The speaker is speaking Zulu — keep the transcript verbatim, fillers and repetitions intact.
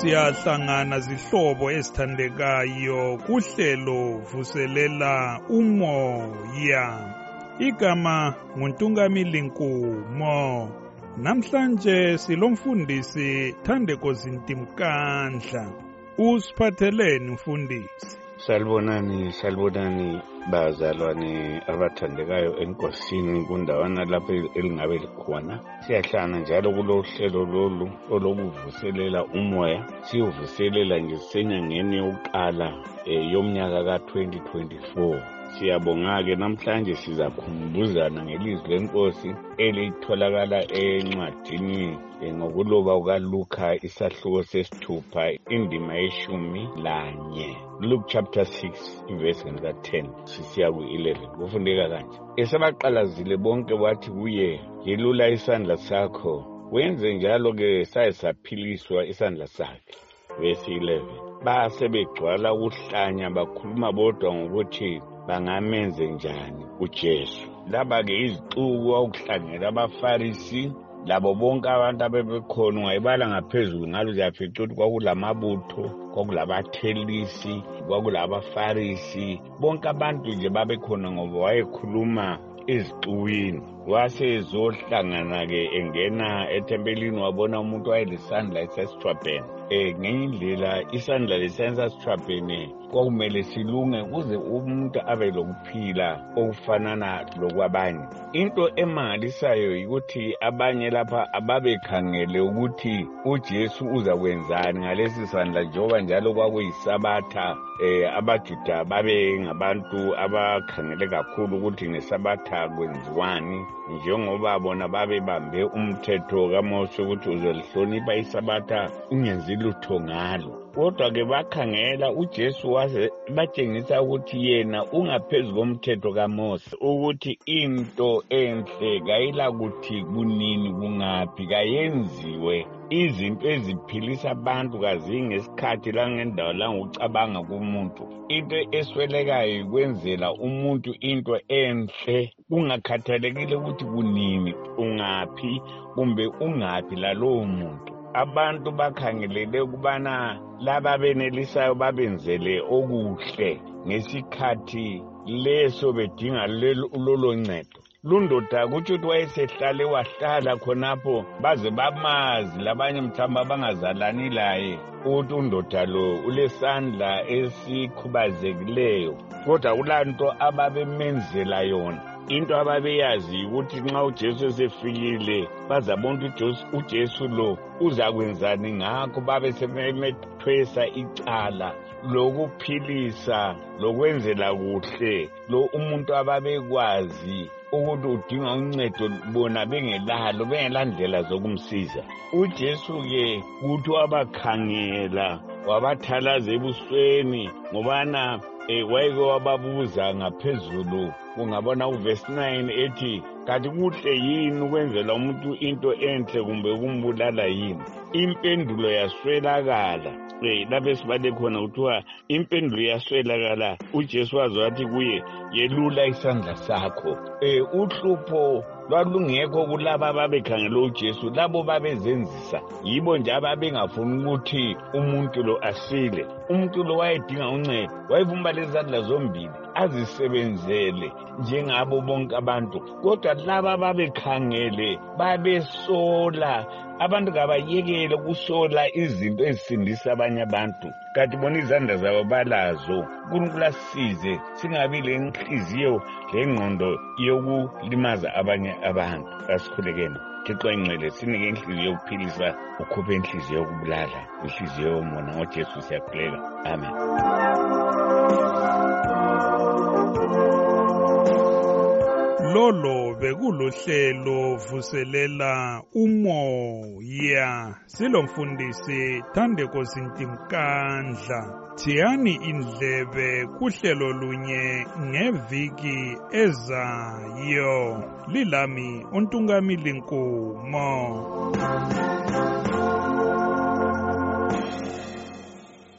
siyahlangana zihlobo ezithandekayo kuhlelo vuselela umoya. Igama nguNtungamili Nkumo. Namhlanje silomfundisi Thandeko Zintimkandla. Usiphatheleni mfundisi? Salibonani, salibonani bazalwane abathandekayo enkosini kundawana lapho elingabe likhona. Siyahlangana njalo kulohlelo lolu olokuvuselela umoya. Siyovuselela nje senyangeni yokuqala eh, yomnyaka ka twenty twenty-four. Siyabonga-ke namhlanje sizakhumbuzana ngelizwi lenkosi elitholakala encwadini ngokuloba kukaLuka isahluko sesithupha indima yeshumi lanye. Luke chapter six verse ten sisiya ku eleven kufundeka kanje. Esebaqalazile bonke wathi kuye, yelula isandla sakho, wenze njalo-ke saye saphiliswa isandla sakhe. Verse eleven. Base begcwala ukuhlanya bakhuluma bodwa ngokuthi bangamenze njani uJesu. Laba-ke izixuku akuhlangela abaFarisi labo bonke abantu abebekhona, ungayibala ngaphezulu ngalo uyafica ukuthi kwakulamabutho, kwakulabathelisi, kwakulabaFarisi, bonke abantu nje babekhona ngoba wayekhuluma ezixukwini. Wase ezohlangana-ke engena ethempelini wabona umuntu wayelisandla esesithwapheni. Eh ngenye indlela isandla lesesithwapheni kwakumele silunge kuze umuntu abe lokuphila okufanana lokwabanye. Into emangalisayo ukuthi abanye lapha ababekhangele ukuthi uJesu uzakwenzani ngalesi sandla njengoba njalo kwakuyisabatha. Eh abaJuda babe ngabantu abakhangele kakhulu ukuthi ngesabatha kwenziwani, njengoba bona babebambe umthetho kaMose ukuthi uzolihlonipha isabatha ungenzi lutho ngalo. Kodwa-ke bakhangela uJesu waze batshengisa ukuthi yena ungaphezu komthetho kaMose, ukuthi into enhle kayila kuthi kunini kungaphi kayenziwe. Izinto eziphilisa abantu kazingesikhathi langendawo langokucabanga kumuntu. Into eswelekayo ikwenzela umuntu into enhle kungakhathalekile ukuthi kunini ungaphi kumbe ungaphi lalowo muntu. Abantu bakhangelele ukubana laba benelisayo babenzele okuhle ngesikhathi leso bedinga lolo ncedo. Lundoda kuthi ukuthi wayesehlale wahlala khonapho baze bamazi labanye mthamba bangazalani laye ukuthi undoda lo ulesandla esikhubazekileyo, kodwa kulanto ababemenzela yona. Into ababeyazi ukuthi nxa uJesu esefikile bazabona ukuthi uJesu lo uzakwenzani ngakho, babe sebemethwesa icala lokuphilisa lokwenzela kuhle lo umuntu ababekwazi ukuthi udinga uncedo bona bengelalo, bengelandlela zokumsiza. uJesu-ke kuthi wabakhangela wabathalaza ebusweni ngobana eh wayeke wababuza ngaphezulu. Ungabona uverse nine ethi kanti kuhle yini ukwenzela umuntu into enhle kumbe ukumbulala yini? Impendulo yaswelakala. Eh lapho sibale khona kuthiwa impendulo yaswelakala. uJesu waze wathi kuye, yelula isandla sakho. Eh uhlupho lwalungekho kulaba ababekhangela uJesu, labo babezenzisa yibo nje ababengafuni ukuthi umuntu lo asile. Umuntu lo wayedinga uncedo, wayevumba lezandla zombili azisebenzele njengabo bonke abantu. Kodwa laba ababekhangele babesola. Abantu kabayekele ukusola izinto ezisindisa abanye abantu, kanti bona izandla zabo balazo. uNkulunkulu asisize singabi lenhliziyo lengqondo yokulimaza abanye abantu. Asikhulekeni Thixo engcwele, sinike inhliziyo yokuphilisa, ukhuphe inhliziyo yokubulala, inhliziyo yomona. ngoJesu siyakhuleka, amen. Lolo bekulohlelo vuselela umoya. Silomfundisi Thandeko Zintimkandla. Thiyani indlebe kuhlelo lunye ngeviki ezayo. Lilami uNtungamili Nkumo.